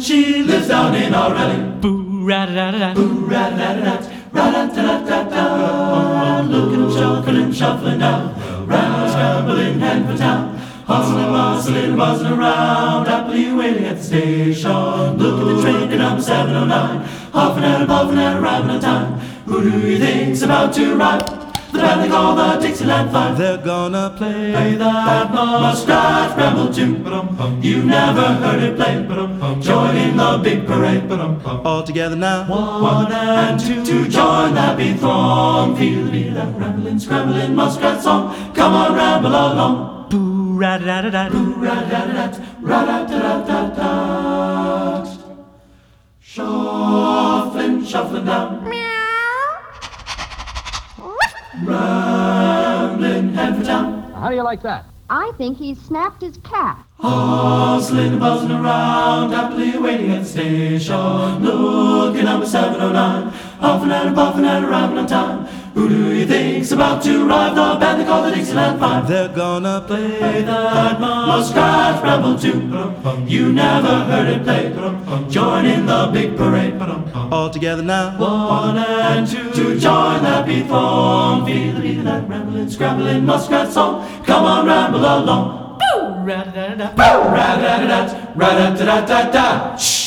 she lives down in our alley. Boo-ra-da-da-da. Boo-ra-da-da-da, ra-da-da-da-da-da. Look at him shuffling, shuffling down, round, scrambling, heading for town. Hustling, bustling, buzzing around, happily waiting at the station. Look at the train, and number 709, huffing and puffing and arriving on time. Who do you think's about to arrive? The band they call the Dixieland Five. They're gonna Play that Muskrat Ramble tune. You've never heard it played. Join in the big parade. all together now. One and two to join that beat throng. Feel the beat of that rambling, scrambling muskrat song. Come on, ramble along. Boo-ra-da-da-da. Ra-da-da-da-da, ra-da-da-da-da-da. Shuffling, shuffling down. Rambling, head for town. How do you like that? I think he's snapped his cap. Hustling and buzzing around, happily waiting at the station. Looking up at 709, huffing and puffing and arriving on time. Who do you think's about to arrive? The band they call the Dixieland Five. They're gonna Play that Muskrat Ramble tune. You never heard it played. Join in the big parade. all together now. One and two to join that beat throng. Feel the beat of that rambling, scrambling muskrat song. Come on, ramble along. Ra-da-da-da. Ra-da-da-da, ra-da-da-da-da-da.